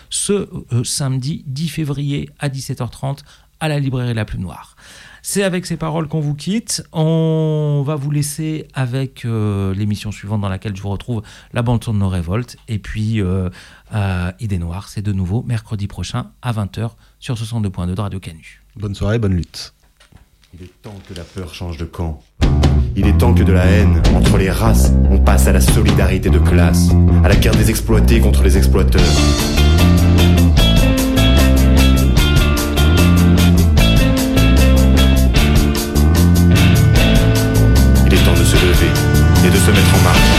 ce samedi 10 février à 17h30 à la librairie La Plume Noire. C'est avec ces paroles qu'on vous quitte. On va vous laisser avec l'émission suivante dans laquelle je vous retrouve la bande-son de nos révoltes. Et puis, Idée Noire, c'est de nouveau mercredi prochain à 20h sur 62.2 de Radio Canu. Bonne soirée, bonne lutte. Il est temps que la peur change de camp. Il est temps que de la haine entre les races, on passe à la solidarité de classe, à la guerre des exploités contre les exploiteurs. Il est temps de se lever et de se mettre en marche.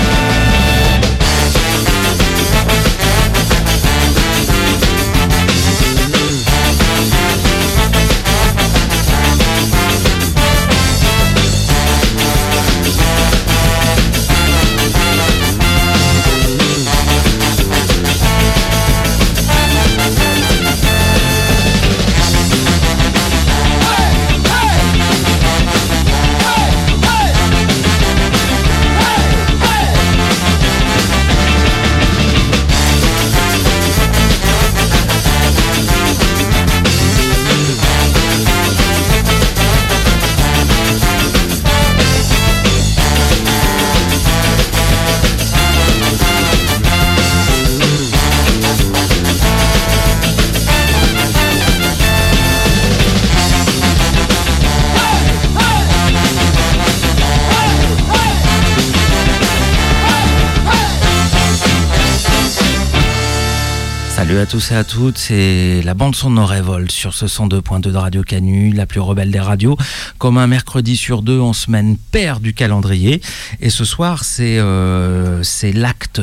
Salut à tous et à toutes, c'est la bande-son de nos révoltes sur ce 102.2 de Radio Canu, la plus rebelle des radios, comme un mercredi sur deux en semaine paire du calendrier. Et ce soir, c'est l'acte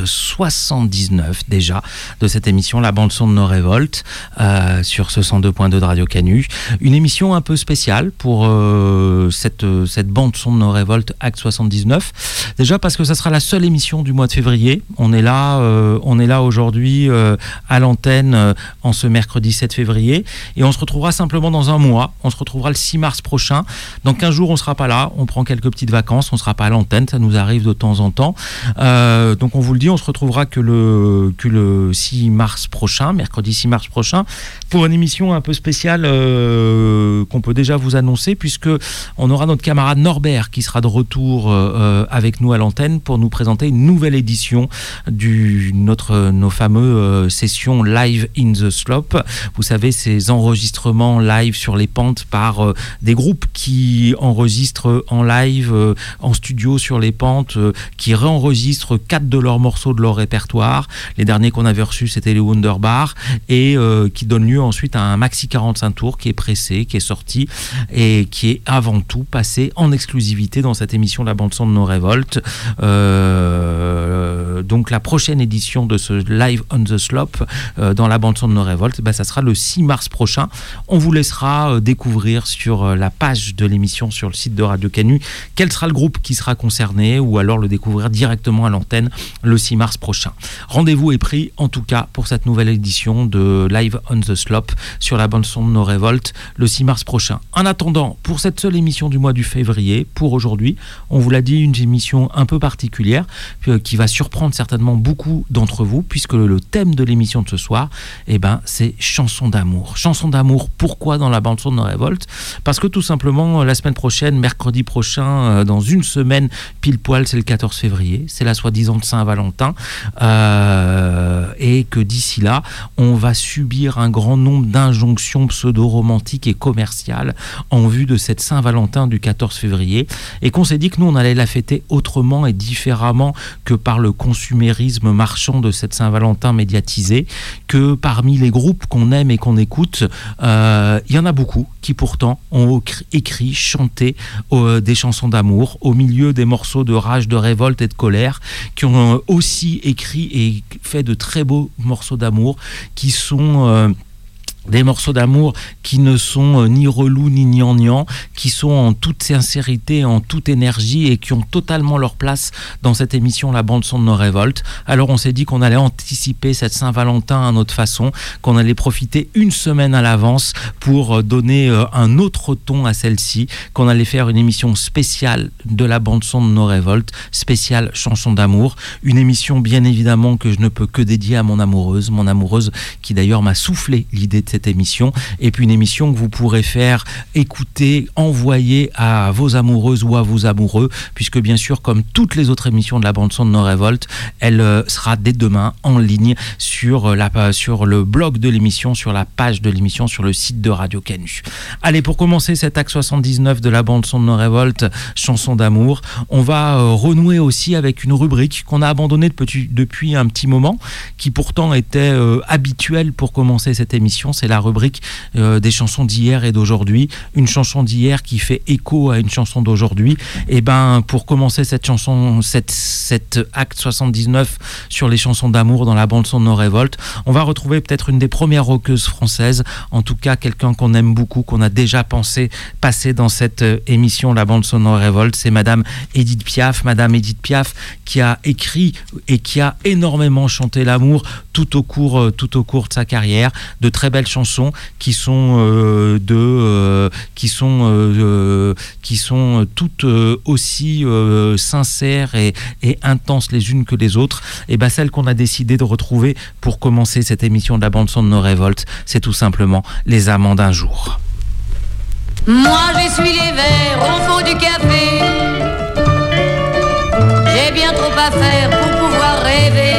79 déjà de cette émission, la bande-son de nos révoltes, sur ce 102.2 de Radio Canu. Une émission un peu spéciale pour cette bande-son de nos révoltes, acte 79. Déjà parce que ça sera la seule émission du mois de février. On est là aujourd'hui à l'antenne en ce mercredi 7 février et on se retrouvera simplement dans un mois. On se retrouvera le 6 mars prochain. Dans 15 jours, on ne sera pas là. On prend quelques petites vacances. On ne sera pas à l'antenne. Ça nous arrive de temps en temps. Donc on vous le dit, on se retrouvera que le 6 mars prochain, mercredi 6 mars prochain, pour une émission un peu spéciale qu'on peut déjà vous annoncer, puisque on aura notre camarade Norbert qui sera de retour avec nous à l'antenne pour nous présenter une nouvelle édition nos fameux sessions live in the slope. Vous savez, ces enregistrements live sur les pentes par des groupes qui enregistrent en live en studio sur les pentes, qui réenregistrent 4 de leurs morceaux de leur répertoire. Les derniers qu'on avait reçus, c'était les Wunderbar, et qui donnent lieu ensuite à un maxi 45 tours qui est pressé, qui est sorti et qui est avant tout passé en exclusivité dans cette émission La bande-son de nos révoltes. Donc la prochaine édition de ce live on the slope dans la bande-son de nos révoltes, ça sera le 6 mars prochain. On vous laissera découvrir sur la page de l'émission sur le site de Radio Canu quel sera le groupe qui sera concerné, ou alors le découvrir directement à l'antenne le 6 mars prochain. Rendez-vous est pris en tout cas pour cette nouvelle édition de Live on the Slope sur la bande-son de nos révoltes le 6 mars prochain. En attendant, pour cette seule émission du mois de février, pour aujourd'hui, on vous l'a dit, une émission un peu particulière qui va surprendre certainement beaucoup d'entre vous, puisque le thème de l'émission de ce soir, c'est chansons d'amour. Chansons d'amour, pourquoi dans la bande-son de nos révoltes ? Parce que tout simplement, la semaine prochaine, mercredi prochain, dans une semaine, pile poil, c'est le 14 février, c'est la soi-disant Saint-Valentin, et que d'ici là, on va subir un grand nombre d'injonctions pseudo-romantiques et commerciales en vue de cette Saint-Valentin du 14 février, et qu'on s'est dit que nous, on allait la fêter autrement et différemment que par le consumérisme marchand de cette Saint-Valentin médiatisée, que parmi les groupes qu'on aime et qu'on écoute, il y en a beaucoup qui pourtant ont écrit, chanté des chansons d'amour au milieu des morceaux de rage, de révolte et de colère, qui ont aussi écrit et fait de très beaux morceaux d'amour qui sont Des morceaux d'amour qui ne sont ni relous ni gnangnan, qui sont en toute sincérité, en toute énergie et qui ont totalement leur place dans cette émission La Bande Son de nos révoltes. Alors on s'est dit qu'on allait anticiper cette Saint-Valentin à notre façon, qu'on allait profiter une semaine à l'avance pour donner un autre ton à celle-ci, qu'on allait faire une émission spéciale de La Bande Son de nos révoltes, spéciale chanson d'amour, une émission bien évidemment que je ne peux que dédier à mon amoureuse qui d'ailleurs m'a soufflé l'idée de cette émission, et puis une émission que vous pourrez faire écouter, envoyer à vos amoureuses ou à vos amoureux, puisque bien sûr comme toutes les autres émissions de La Bande Son de nos révoltes, elle sera dès demain en ligne sur le blog de l'émission, sur la page de l'émission, sur le site de Radio Canu. Allez, pour commencer cet acte 79 de La Bande Son de nos révoltes, chanson d'amour, on va renouer aussi avec une rubrique qu'on a abandonnée depuis un petit moment, qui pourtant était habituelle pour commencer cette émission. C'est la rubrique des chansons d'hier et d'aujourd'hui, une chanson d'hier qui fait écho à une chanson d'aujourd'hui. Et ben pour commencer cette chanson, cet acte 79 sur les chansons d'amour dans La Bande Son de nos révoltes, on va retrouver peut-être une des premières rockeuses françaises, en tout cas quelqu'un qu'on aime beaucoup, qu'on a déjà passer dans cette émission La Bande Son de nos révoltes. C'est Madame Edith Piaf qui a écrit et qui a énormément chanté l'amour tout au cours de sa carrière, de très belles chansons qui sont toutes aussi sincères et intenses les unes que les autres. Et ben celle qu'on a décidé de retrouver pour commencer cette émission de La Bande Son de nos révoltes, c'est tout simplement Les Amants d'un jour. Moi j'essuie les verres au fond du café. J'ai bien trop à faire pour pouvoir rêver.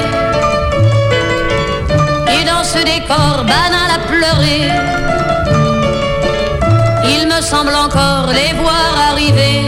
Et dans ce décor banal à pleurer, il me semble encore les voir arriver.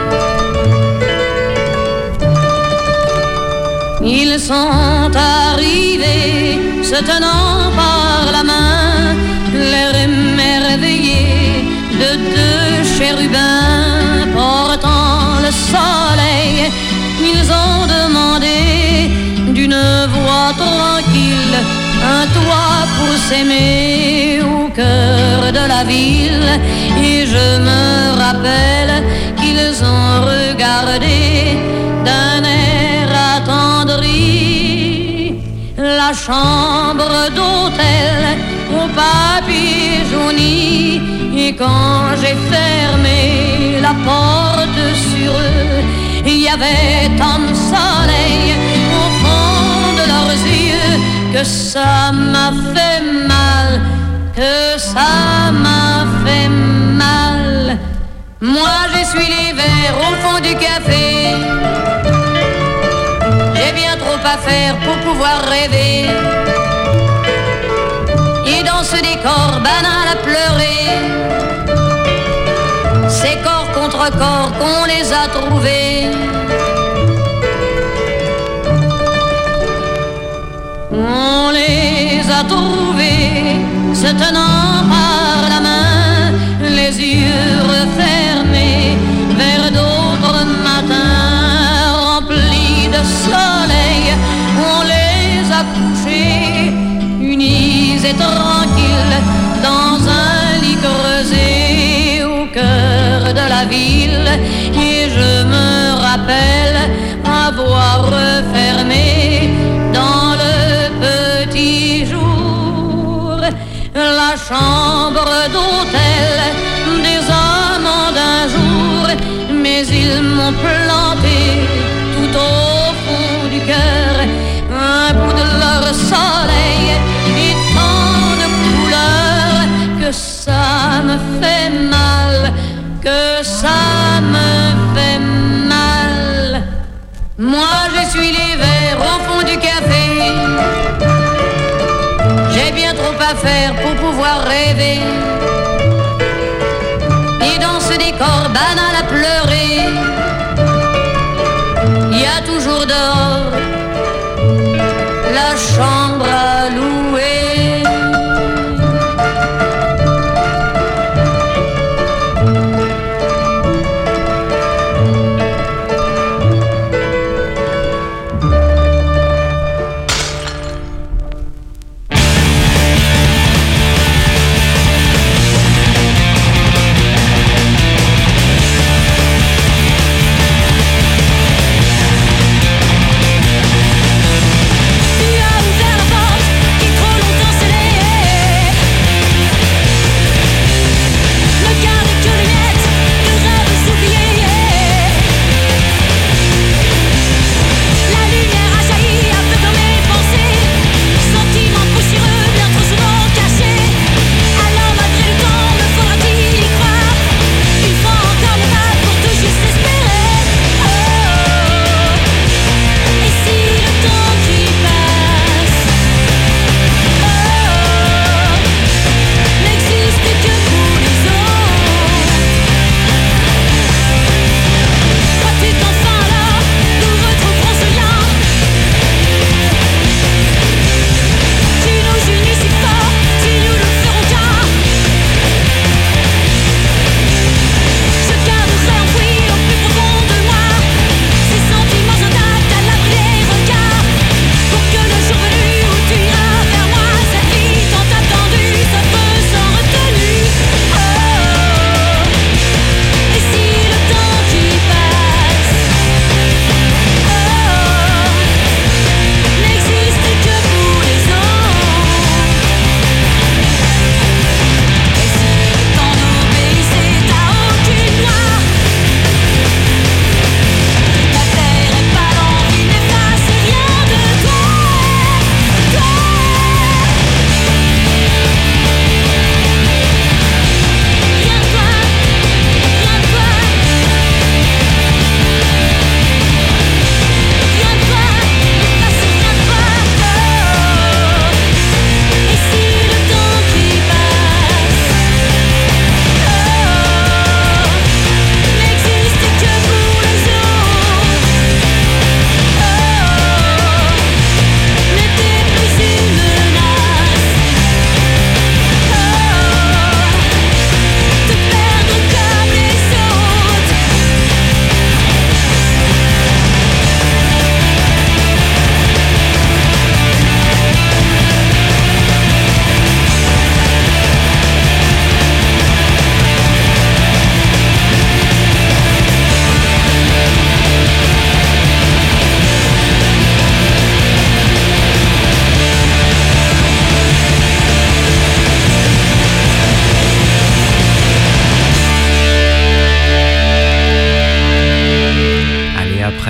Ils sont arrivés, se tenant par la main, l'air émerveillé de deux chérubins portant le soleil. Ils ont demandé d'une voix tranquille un toit pour s'aimer au cœur de la ville. Et je me rappelle qu'ils ont regardé d'un air attendri la chambre d'hôtel au papier jauni. Et quand j'ai fermé la porte sur eux, il y avait tant de soleil au fond de leurs yeux que ça m'a fait mal, que ça m'a fait mal. Moi j'essuie les verres au fond du café. J'ai bien trop à faire pour pouvoir rêver. Et dans ce décor banal à pleurer, c'est corps contre corps qu'on les a trouvés. On les a trouvés se tenant par la main, les yeux refermés vers d'autres matins remplis de soleil. On les a couchés unis et tranquilles dans un lit creusé au cœur de la ville. Et je me rappelle avoir refermé dans le petit jour la chambre d'hôtel des amants d'un jour. Mais ils m'ont planté tout au fond du cœur un bout de leur soleil et tant de couleurs que ça me fait mal, que ça me fait mal. Moi j'essuie les verres au fond du café. J'ai bien trop à faire pour pouvoir rêver. Et dans ce décor banal à pleurer, il y a toujours dehors la chambre à louer.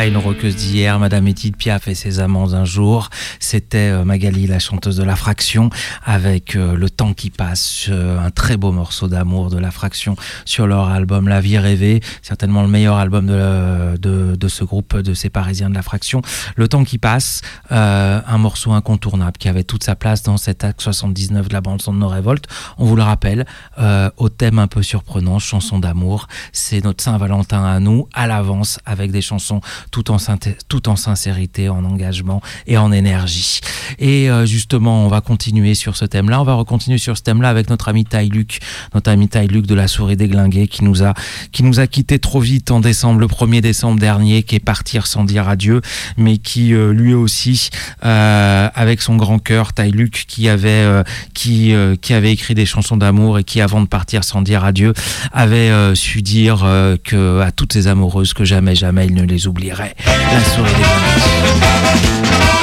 après une rockeuse d'hier, Madame Édith Piaf et ses amants d'un jour. C'était Magali, la chanteuse de La Fraction, avec Le temps qui passe, un très beau morceau d'amour de La Fraction sur leur album La Vie rêvée, certainement le meilleur album de ce groupe, de ces Parisiens de La Fraction. Le temps qui passe, un morceau incontournable qui avait toute sa place dans cet acte 79 de la bande son de nos révoltes. On vous le rappelle, au thème un peu surprenant, chanson d'amour, c'est notre Saint-Valentin à nous, à l'avance, avec des chansons tout en sincérité, en engagement et en énergie. Et justement, on va continuer sur ce thème-là. On va continuer sur ce thème-là avec notre ami Ty Luke de La Souris Déglinguée, qui nous a quittés trop vite en décembre, le 1er décembre dernier, qui est parti sans dire adieu, mais qui lui aussi, avec son grand cœur, Ty Luke, qui avait écrit des chansons d'amour et qui, avant de partir sans dire adieu, avait su dire que à toutes ses amoureuses que jamais il ne les oublierait. La Souris Déglinguée.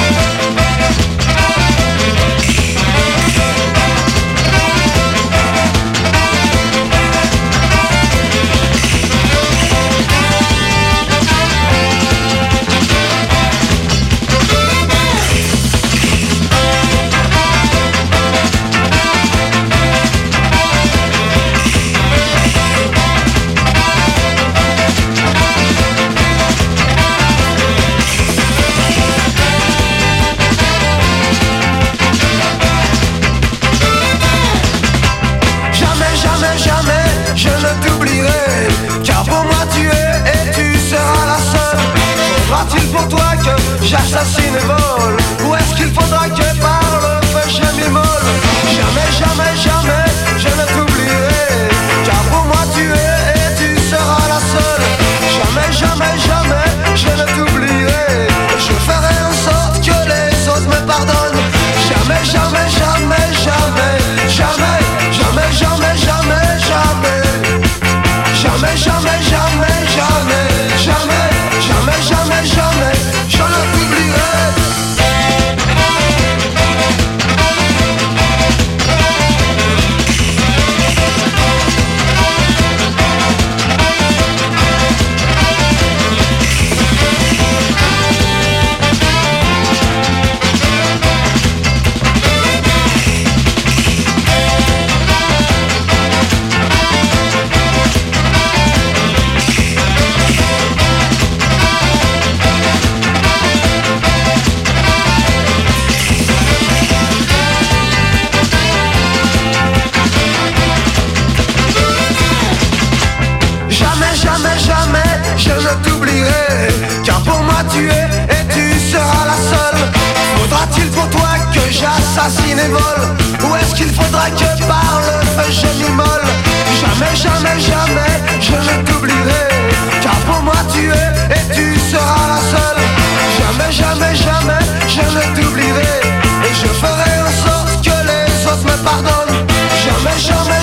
J'assassine et vole. Où est-ce qu'il faudra que par le feu je m'immole? Jamais, je ne t'oublierai, car pour moi tu es et tu seras la seule. Jamais, je ne t'oublierai. Je ferai en sorte que les autres me pardonnent. Jamais, je ne t'oublierai. Car pour moi tu es et tu seras la seule. Faudra-t-il pour toi que j'assassine et vole? Ou est-ce qu'il faudra que par le feu je m'immole? Jamais, je ne t'oublierai. Car pour moi tu es et tu seras la seule. Jamais, je ne t'oublierai. Et je ferai en sorte que les autres me pardonnent. Jamais,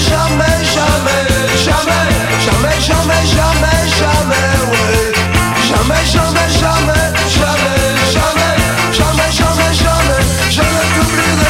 ouais. Jamais, je ne t'oublierai.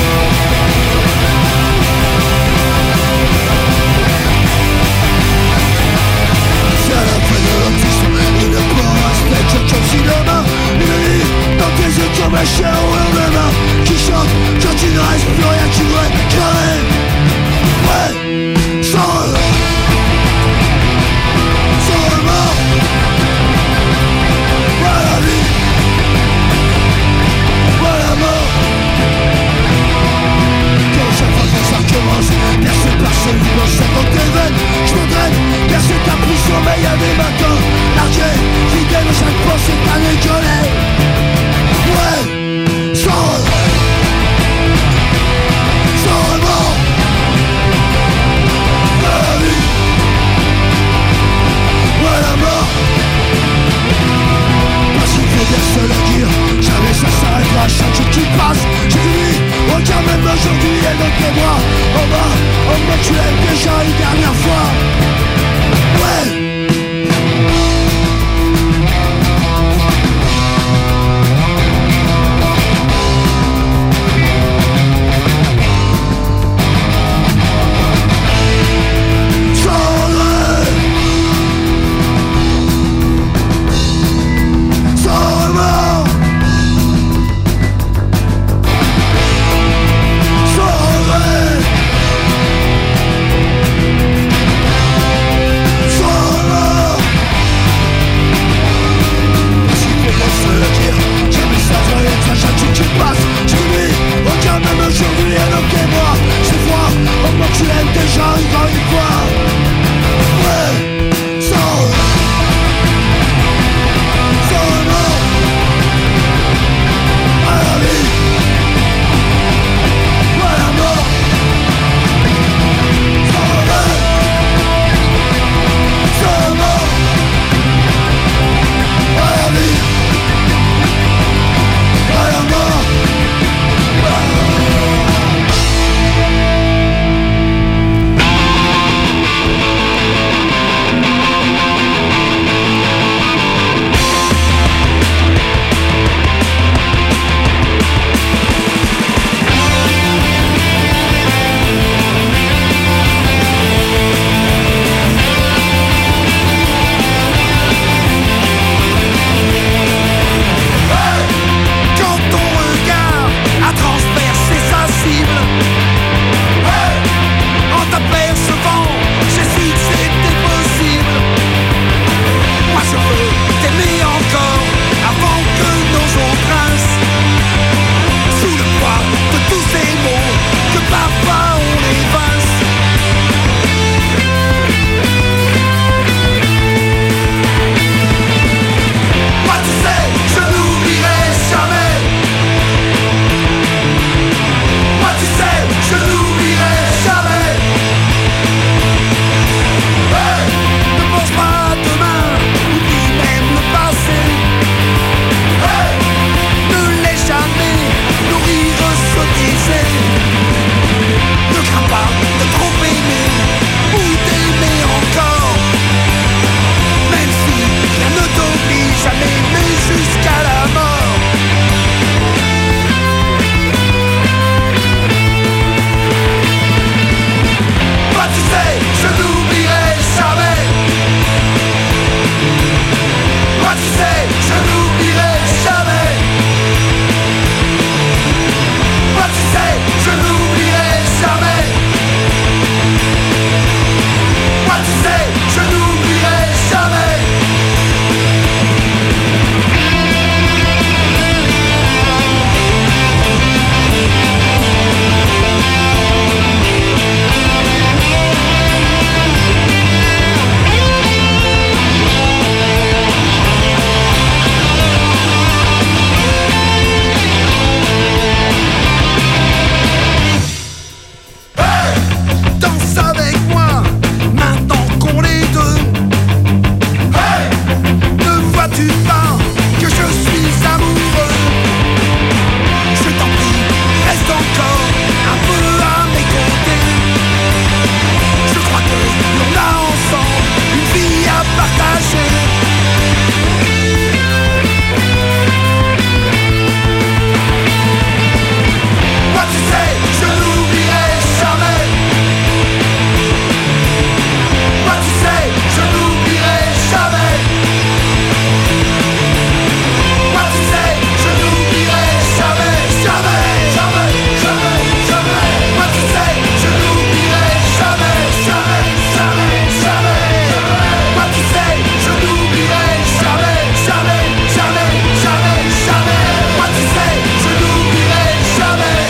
partager. Moi tu sais, je n'oublierai jamais. Moi tu sais, je n'oublierai jamais. Moi tu sais, je n'oublierai jamais, jamais, jamais, jamais, jamais. Moi tu sais, je n'oublierai jamais, jamais, jamais, jamais. Moi tu sais, je n'oublierai jamais, jamais, jamais, jamais, jamais. Moi tu sais, je n'oublierai jamais.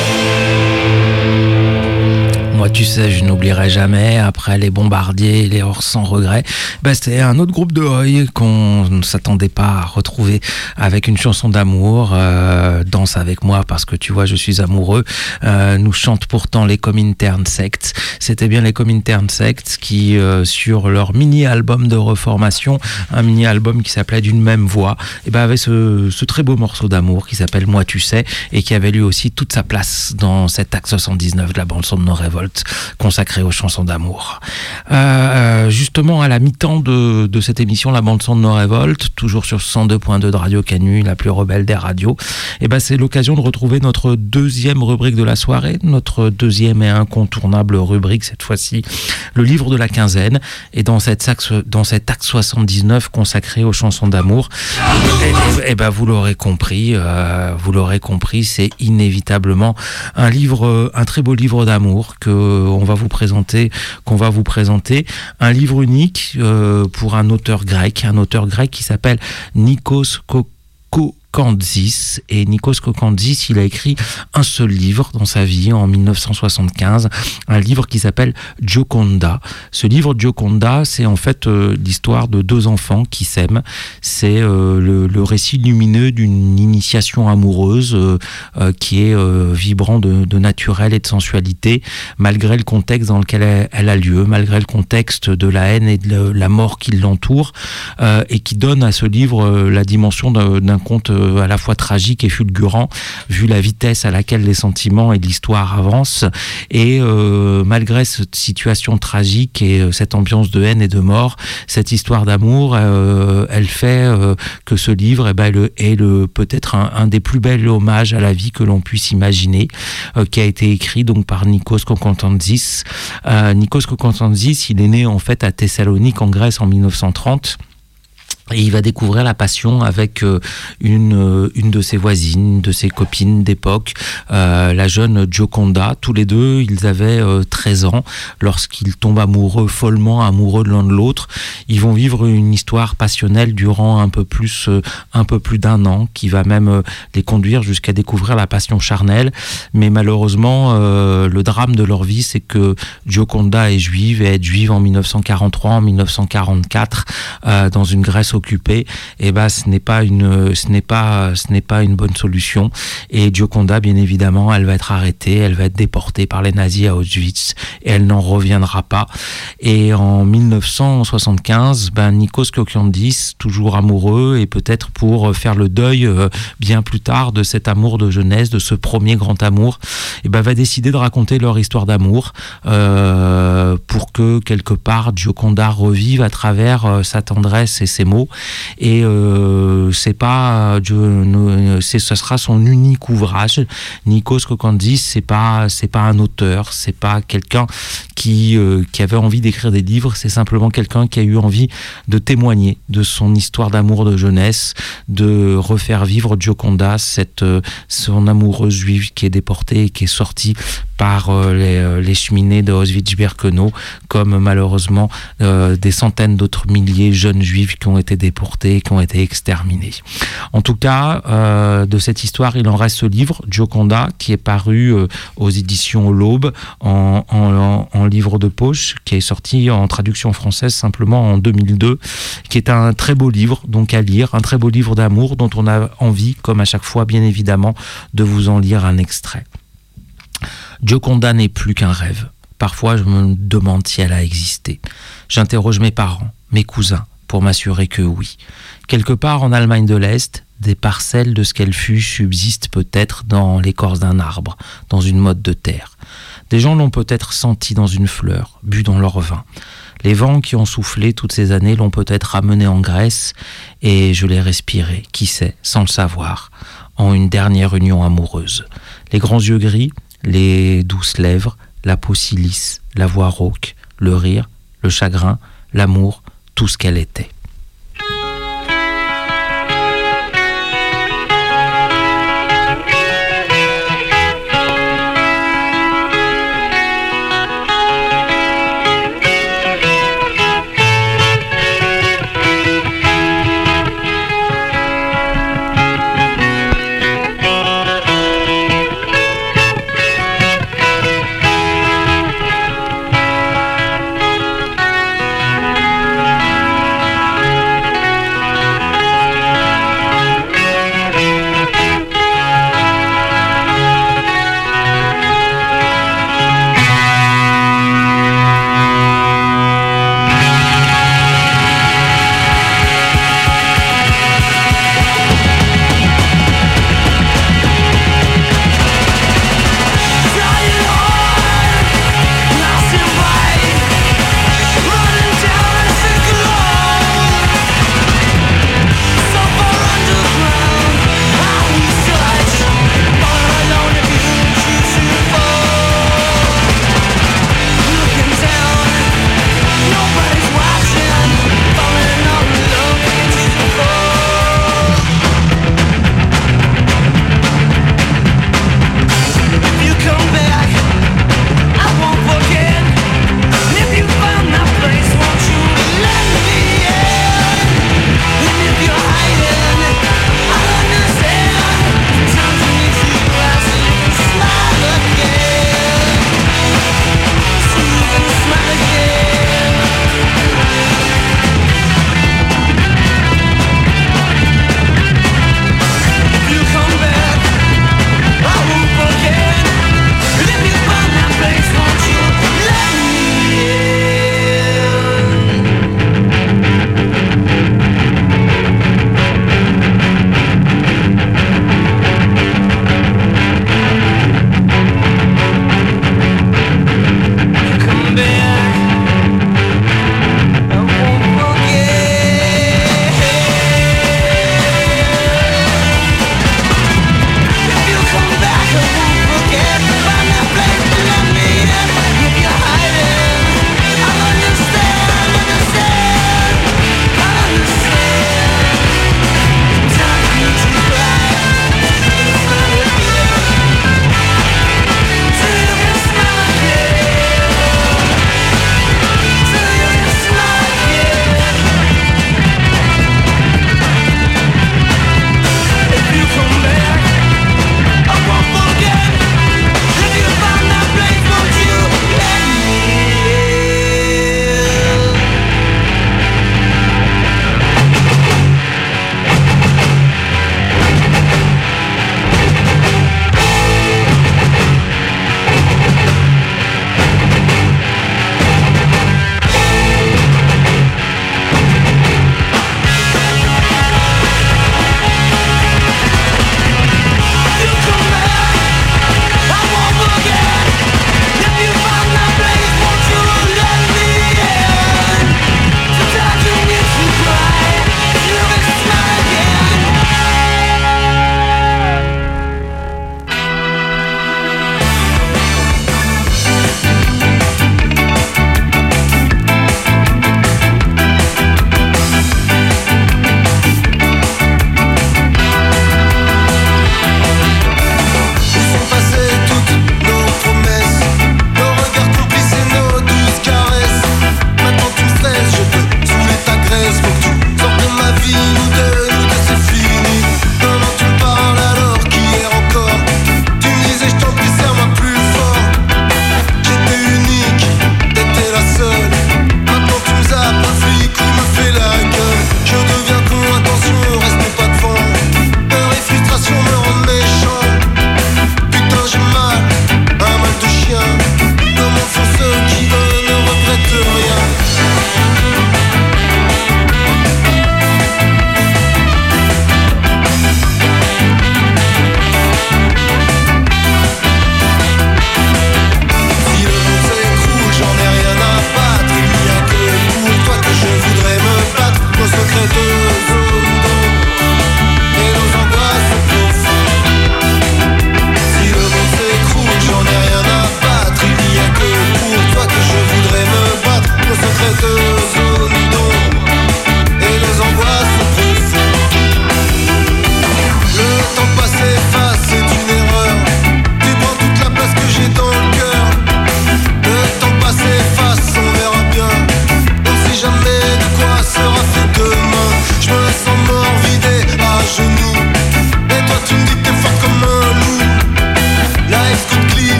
Moi, tu sais, je n'oublierai jamais. Après les Bombardiers et les Hors sans regret, c'était un autre groupe de Oi qu'on ne s'attendait pas à retrouver avec une chanson d'amour. Danse avec moi parce que tu vois, je suis amoureux. Nous chantent pourtant les Comintern Sects. C'était bien les Comintern Sects qui, sur leur mini-album de reformation, un mini-album qui s'appelait D'une même voix, avait ce très beau morceau d'amour qui s'appelle Moi tu sais et qui avait lui aussi toute sa place dans cet acte 79 de la bande-son de nos révoltes consacrée aux chansons d'amour. Justement, à la mi-temps de cette émission, la bande-son de nos révoltes, toujours sur 102.2 de Radio Canu, la plus rebelle des radios, c'est l'occasion de retrouver notre deuxième rubrique de la soirée, notre deuxième et incontournable rubrique, cette fois-ci, le livre de la quinzaine. Et dans cet acte 79 consacré aux chansons d'amour, vous l'aurez compris, c'est inévitablement un très beau livre d'amour qu'on va vous présenter, un livre unique pour un auteur grec qui s'appelle Nikos Kokandis. Et Nikos Kokandis, il a écrit un seul livre dans sa vie en 1975, un livre qui s'appelle Gioconda. Ce livre Gioconda, c'est en fait l'histoire de deux enfants qui s'aiment. C'est le récit lumineux d'une initiation amoureuse qui est vibrant de naturel et de sensualité, malgré le contexte dans lequel elle a lieu, malgré le contexte de la haine et de la mort qui l'entoure, et qui donne à ce livre la dimension d'un conte à la fois tragique et fulgurant, vu la vitesse à laquelle les sentiments et l'histoire avancent. Et malgré cette situation tragique et cette ambiance de haine et de mort, cette histoire d'amour, elle fait que ce livre est peut-être un des plus bels hommages à la vie que l'on puisse imaginer, qui a été écrit donc par Nikos Kokandis. Nikos Kokandis, il est né en fait à Thessalonique en Grèce en 1930. Et il va découvrir la passion avec une de ses voisines, une de ses copines d'époque, la jeune Gioconda. Tous les deux, ils avaient 13 ans lorsqu'ils tombent follement amoureux de l'un de l'autre. Ils vont vivre une histoire passionnelle durant un peu plus d'un an, qui va même les conduire jusqu'à découvrir la passion charnelle. Mais malheureusement, le drame de leur vie, c'est que Gioconda est juive, et être juive en 1943, en 1944, dans une Grèce occupée, ce n'est pas une bonne solution. Et Gioconda, bien évidemment, elle va être arrêtée, elle va être déportée par les nazis à Auschwitz et elle n'en reviendra pas. Et en 1975, Nikos Kokandis, toujours amoureux, et peut-être pour faire le deuil bien plus tard de cet amour de jeunesse, de ce premier grand amour, va décider de raconter leur histoire d'amour pour que quelque part Gioconda revive à travers sa tendresse et ses mots. Et ce sera son unique ouvrage. Nikos Kokandis, c'est pas un auteur, c'est pas quelqu'un qui avait envie d'écrire des livres, c'est simplement quelqu'un qui a eu envie de témoigner de son histoire d'amour de jeunesse, de refaire vivre Gioconda, son amoureuse juive qui est déportée et qui est sortie par les cheminées de Auschwitz-Birkenau, comme malheureusement des centaines d'autres milliers de jeunes juifs qui ont été déportés, qui ont été exterminés. En tout cas, de cette histoire, il en reste ce livre, Gioconda, qui est paru aux éditions L'Aube en livre de poche, qui est sorti en traduction française simplement en 2002, qui est un très beau livre donc à lire, un très beau livre d'amour dont on a envie, comme à chaque fois bien évidemment, de vous en lire un extrait. Gioconda n'est plus qu'un rêve. Parfois, je me demande si elle a existé. J'interroge mes parents, mes cousins, pour m'assurer que oui. Quelque part en Allemagne de l'Est, des parcelles de ce qu'elle fut subsistent peut-être dans l'écorce d'un arbre, dans une motte de terre. Des gens l'ont peut-être senti dans une fleur, bu dans leur vin. Les vents qui ont soufflé toutes ces années l'ont peut-être ramené en Grèce et je l'ai respiré, qui sait, sans le savoir, en une dernière union amoureuse. Les grands yeux gris, les douces lèvres, la peau si lisse, la voix rauque, le rire, le chagrin, l'amour, tout ce qu'elle était.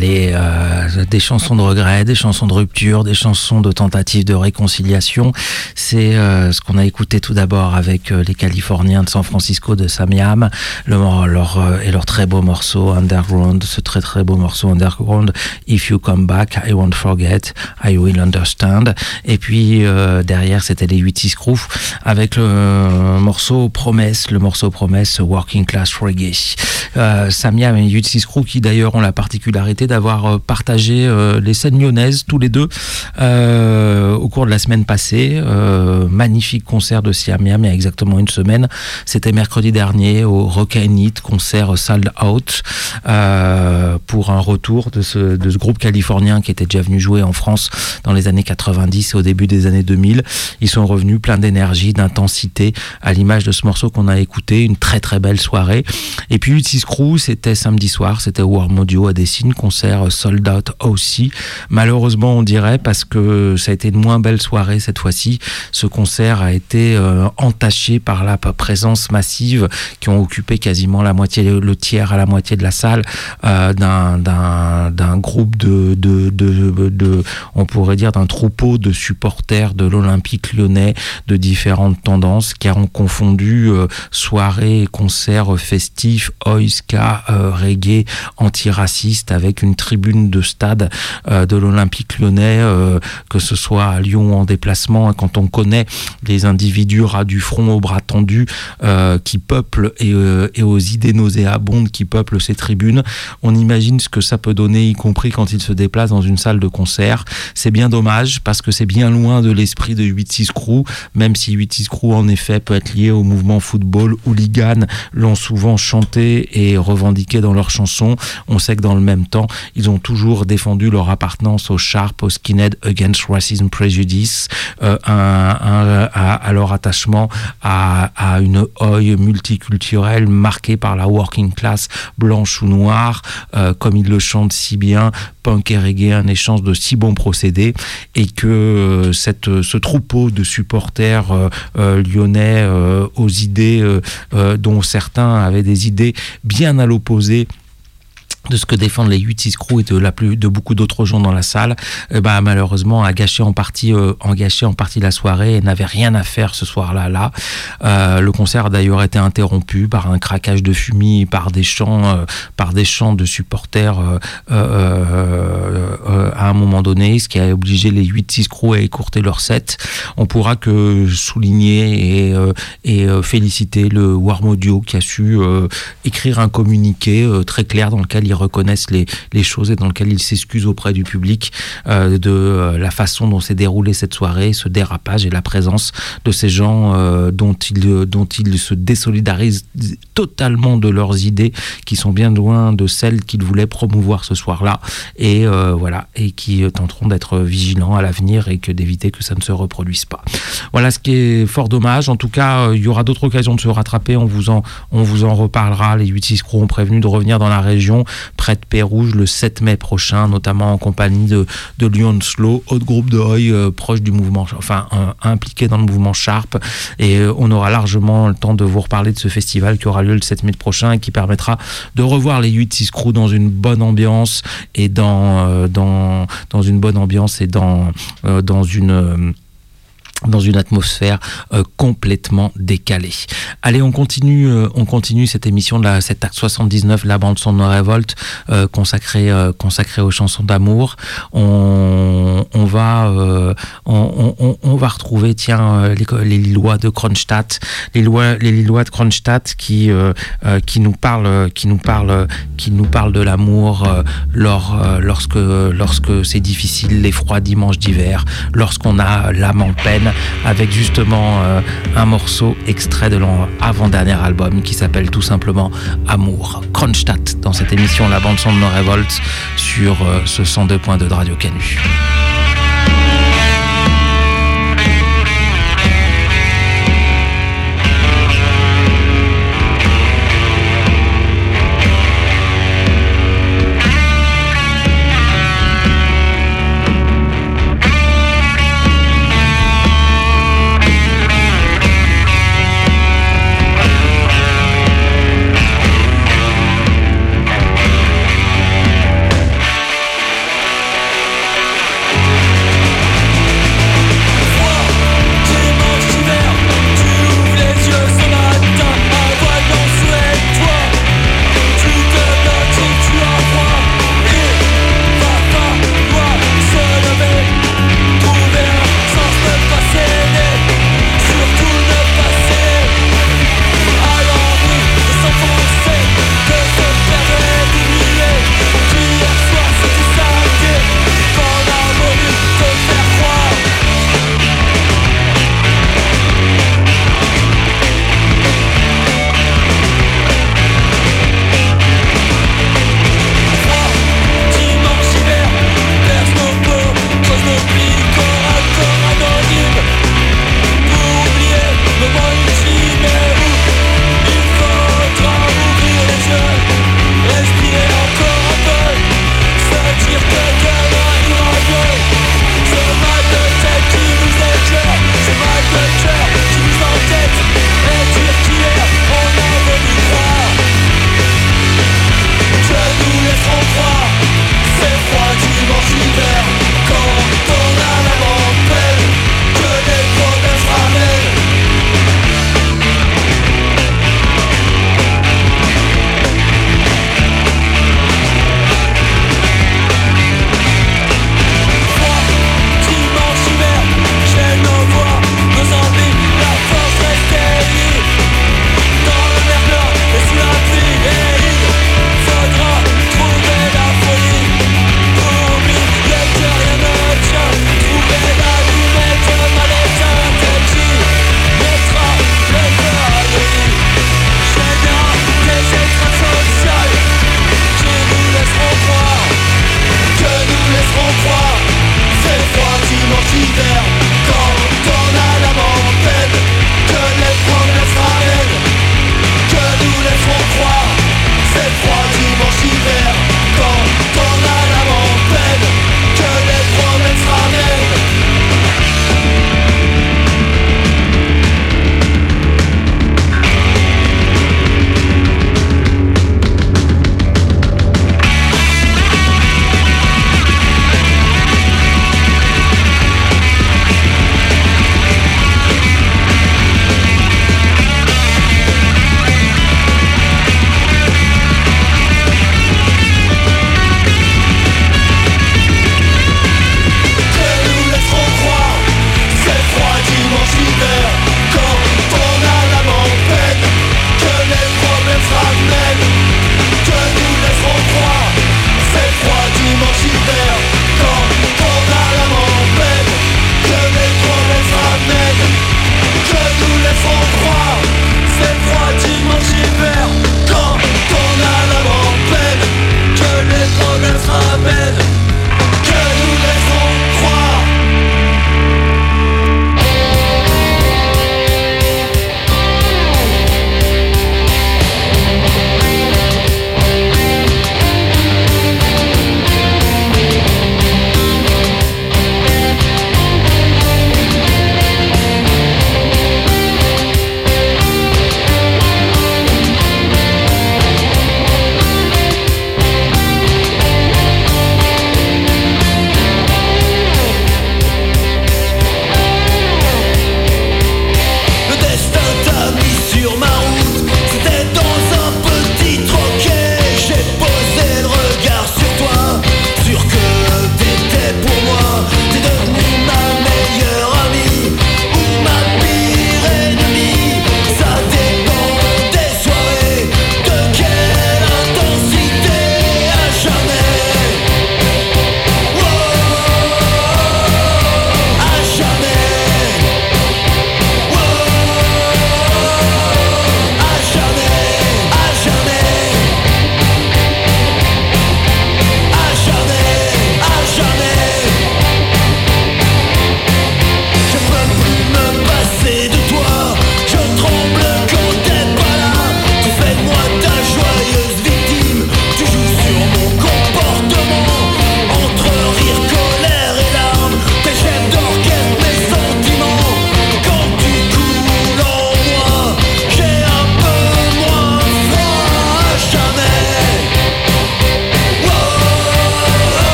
Allez, des chansons de regret, des chansons de rupture, des chansons de tentative de réconciliation. C'est ce qu'on a écouté tout d'abord avec les Californiens de San Francisco de Samiam, leur très beau morceau Underground, ce très très beau morceau Underground, If You Come Back, I Won't Forget, I Will Understand. Et puis derrière c'était les 8-6 Crew avec le morceau Promesse, Working Class Reggae. Samiam et 8-6 Crew qui d'ailleurs ont la particularité d'avoir partagé les scènes lyonnaises tous les deux au cours de la semaine passée. Magnifique concert de Samiam il y a exactement une semaine, c'était mercredi dernier au Rock & Eat, concert sold out pour un retour de ce groupe californien qui était déjà venu jouer en France dans les années 90 et au début des années 2000. Ils sont revenus plein d'énergie, d'intensité, à l'image de ce morceau qu'on a écouté, une très très belle soirée. Et puis 8-6 Crew, c'était samedi soir, c'était Warm Audio à Dessines, concert sold out aussi. Malheureusement on dirait, parce que ça a été une moins belle soirée cette fois-ci, ce concert a été entaché par la présence massive qui ont occupé quasiment la moitié, le tiers à la moitié de la salle d'un groupe de on pourrait dire d'un troupeau de supporters de l'Olympique lyonnais de différentes tendances qui ont confondu soirée, concerts festifs, oi, ska, reggae, antiraciste avec une tribune de stade de l'Olympique lyonnais, que ce soit à Lyon en déplacement. Quand on connaît les individus ras du front aux bras tendus qui peuplent et aux idées nauséabondes qui peuplent ces tribunes, on imagine ce que ça peut donner, y compris quand ils se déplacent dans une salle de concert. C'est bien dommage parce que c'est bien loin de l'esprit de 8-6 Crew, même si 8-6 Crew en effet peut être lié au mouvement football. Hooligan l'ont souvent chanté et revendiqué dans leurs chansons. On sait que dans le même temps, ils ont toujours défendu leur appartenance aux Sharp, aux Skinhead Against Racism Prejudice, à leur attachement à une oi multiculturelle marquée par la working class blanche ou noire, comme ils le chantent si bien, punk et reggae, un échange de si bons procédés, et que ce troupeau de supporters lyonnais aux idées dont certains avaient des idées bien à l'opposé de ce que défendent les 8-6 Crew et de beaucoup d'autres gens dans la salle, malheureusement a gâché en partie la soirée et n'avait rien à faire ce soir-là. Le concert a d'ailleurs été interrompu par un craquage de fumée, par des chants de supporters à un moment donné, ce qui a obligé les 8-6 Crew à écourter leur set. On pourra que souligner et féliciter le Warm Audio qui a su écrire un communiqué très clair dans lequel ils reconnaissent les choses et dans lequel ils s'excusent auprès du public de la façon dont s'est déroulée cette soirée, ce dérapage et la présence de ces gens dont ils se désolidarisent totalement de leurs idées, qui sont bien loin de celles qu'ils voulaient promouvoir ce soir-là, et qui tenteront d'être vigilants à l'avenir et d'éviter que ça ne se reproduise pas. Voilà ce qui est fort dommage. En tout cas, il y aura d'autres occasions de se rattraper, on vous en reparlera. Les 8-6 Crew ont prévenu de revenir dans la région près de Pérouge le 7 mai prochain, notamment en compagnie de Lyon Slow, autre groupe de oi proche du mouvement, impliqué dans le mouvement Sharp, et on aura largement le temps de vous reparler de ce festival qui aura lieu le 7 mai prochain et qui permettra de revoir les 8-6 Crew dans une bonne ambiance et dans une bonne ambiance et dans une atmosphère complètement décalée. Allez, on continue cette émission de cet acte 79, la bande son de No Révolte, consacrée aux chansons d'amour. On va retrouver les Lillois de Kronstadt, les Lillois de Kronstadt qui nous parlent de l'amour lorsque c'est difficile, les froids dimanches d'hiver, lorsqu'on a l'âme en peine, avec justement un morceau extrait de leur avant-dernier album qui s'appelle tout simplement Amour. Kronstadt dans cette émission La bande son de No Révolte sur ce 102.2 de Radio Canu.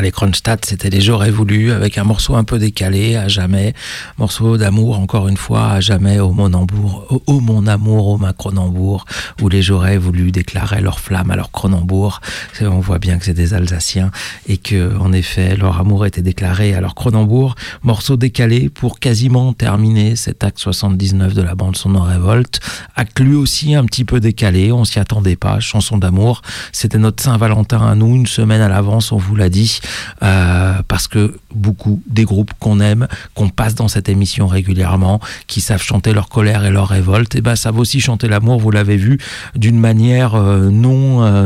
les Kronstadt, c'était les J'aurais voulu, avec un morceau un peu décalé, à jamais, morceau d'amour, encore une fois, à jamais, ô mon amour, ô ma Cronenbourg, où les J'aurais voulu déclarer leur flamme à leur Cronenbourg. On voit bien que c'est des Alsaciens et que, en effet, leur amour était déclaré à leur Cronenbourg. Morceau décalé pour quasiment terminer cet acte 79 de la bande son Révolte. Acte lui aussi un petit peu décalé, on s'y attendait pas, chanson d'amour. C'était notre Saint-Valentin à nous, une semaine à l'avance, on vous l'a dit, parce que beaucoup des groupes qu'on aime, qu'on passe dans cette émission régulièrement, qui savent chanter leur colère et leur révolte, et ben savent aussi chanter l'amour, vous l'avez vu, d'une manière non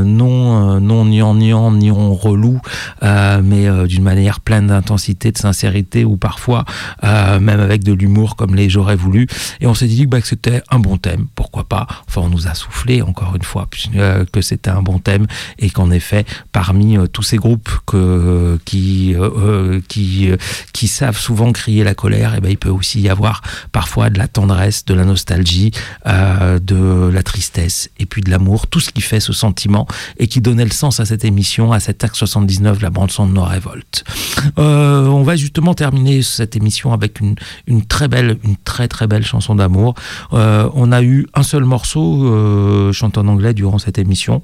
niant relou, mais d'une manière pleine d'intensité, de sincérité, ou parfois même avec de l'humour comme les J'aurais voulu. Et on s'est dit que c'était un bon thème, pourquoi pas. Enfin, on nous a soufflé encore une fois que c'était un bon thème, et qu'en effet, parmi tous ces groupes qui savent souvent crier la colère, et ben il peut aussi y avoir parfois de la tendresse, de la nostalgie, de la tristesse, et puis de l'amour, tout ce qui fait ce sentiment et qui donnait le sens à cette émission, à cet acte 79, la bande son de nos révoltes. On va justement terminer cette émission avec une très belle chanson d'amour. On a eu un seul morceau chanté en anglais durant cette émission,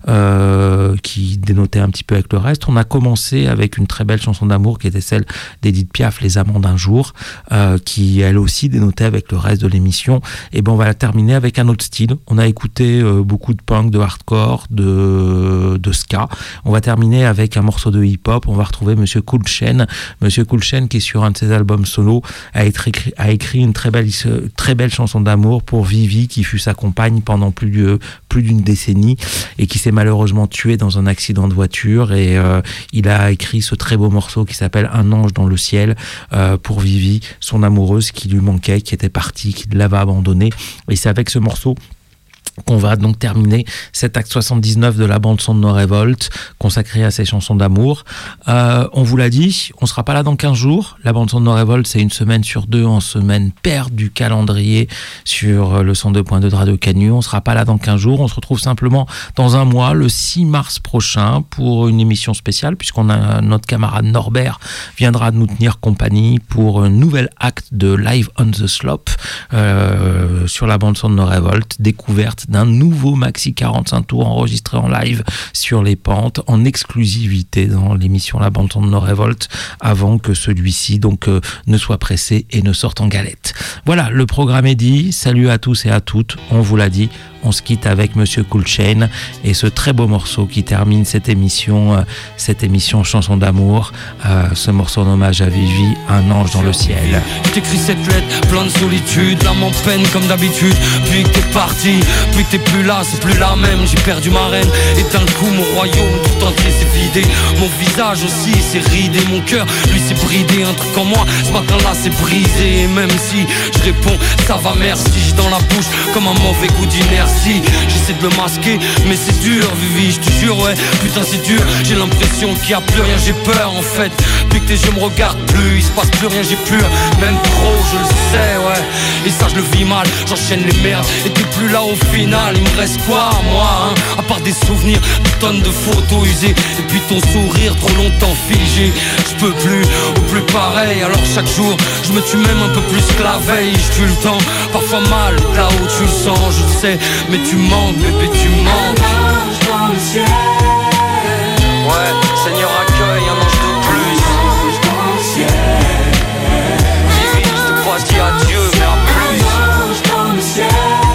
qui dénotait un petit peu avec le reste. On a commencé avec une très belle chanson d'amour qui était celle d'Edith Piaf, Les amants d'un jour, qui elle aussi dénotait avec le reste de l'émission. Et ben on va la terminer avec un autre style. On a écouté beaucoup de punk, de hardcore, de ska. On va terminer avec un morceau de hip-hop. On va retrouver Monsieur Cool Chain. Monsieur Cool Chain, qui sur un de ses albums solo a écrit une très belle chanson d'amour pour Vivi, qui fut sa compagne pendant plus d'une décennie et qui s'est malheureusement tué dans un accident de voiture. Et il a écrit ce très beau morceau qui s'appelle Un ange dans le ciel, pour Vivi, son amoureuse qui lui manquait, qui était partie, qui l'avait abandonné. Et c'est avec ce morceau qu'on va donc terminer cet acte 79 de la bande son de nos révoltes, consacré à ces chansons d'amour. On vous l'a dit, on sera pas là dans 15 jours. La bande son de nos révoltes, c'est une semaine sur deux, en semaine paire du calendrier sur le 102.2 de Radio Canu. On sera pas là dans 15 jours. On se retrouve simplement dans un mois, le 6 mars prochain, pour une émission spéciale, puisqu'on a notre camarade Norbert viendra nous tenir compagnie pour un nouvel acte de Live on the Slope, sur la bande son de nos révoltes, découverte d'un nouveau maxi 45 tours enregistré en live sur les pentes, en exclusivité dans l'émission La bande son de nos révoltes, avant que celui-ci donc ne soit pressé et ne sorte en galette. Voilà, le programme est dit. Salut à tous et à toutes. On vous l'a dit, on se quitte avec Monsieur Cool Chain et ce très beau morceau qui termine cette émission chanson d'amour, ce morceau en hommage à Vivi, Un ange dans le ciel. Je t'écris cette lettre, plein de solitude, l'âme en peine comme d'habitude. Puis que t'es parti, puis que t'es plus là, c'est plus la même. J'ai perdu ma reine et d'un coup mon royaume tout entier s'est vidé. Mon visage aussi s'est ridé, mon cœur lui s'est bridé. Un truc en moi, ce matin-là c'est brisé. Et même si je réponds ça va merci, j'ai dans la bouche comme un mauvais goût d'inertie. J'essaie de le masquer mais c'est dur Vivi, je te jure ouais, putain c'est dur. J'ai l'impression qu'il y a plus rien, j'ai peur en fait. Puis que tes yeux me regardent plus, il se passe plus rien, j'ai plus même trop, je le sais ouais. Et ça je le vis mal, j'enchaîne les merdes. Et t'es plus là au final, il me reste quoi moi hein, à part des souvenirs, des tonnes de photos usées. Et puis ton sourire trop longtemps figé. Je peux plus, ou plus pareil. Alors chaque jour, je me tue même un peu plus que la veille. Je tue le temps, parfois mal, là où tu le sens, je le sais. Mais tu manques, bébé, tu manques. Un ange dans le ciel. Ouais, Seigneur accueille un ange de plus. Un ange dans le ciel. Vivi, je te crois, je dis adieu, mais à plus. Un ange dans le ciel.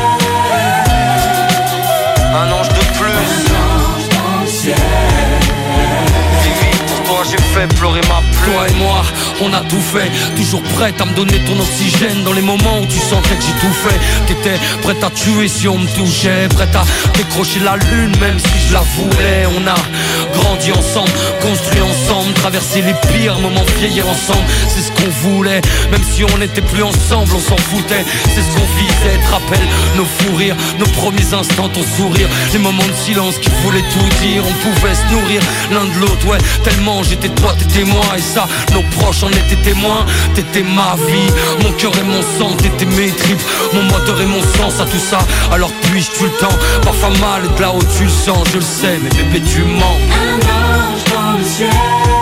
Un ange de plus. Un ange dans le ciel. Vivi, pour toi j'ai fait pleurer ma pluie. Toi et moi, on a tout fait. Toujours prête à me donner ton oxygène dans les moments où tu sentais que j'ai tout fait. T'étais prête à tuer si on me touchait, prête à décrocher la lune même si je la voulais. On a grandi ensemble, construit ensemble, traversé les pires moments, vieillir ensemble. C'est ce qu'on voulait, même si on n'était plus ensemble, on s'en foutait. C'est ce qu'on visait, te rappelle nos fous rires, nos premiers instants, ton sourire, les moments de silence qui voulaient tout dire. On pouvait se nourrir l'un de l'autre, ouais, tellement j'étais toi, t'étais moi. Et ça, nos proches en étaient témoins. T'étais ma vie, mon cœur et mon sang, t'étais mes tripes, mon moteur et mon sens à tout ça. Alors puis-je tout le temps, parfois mal et de là où tu le sens, je le sais, mais bébé tu mens. Un ange dans le ciel.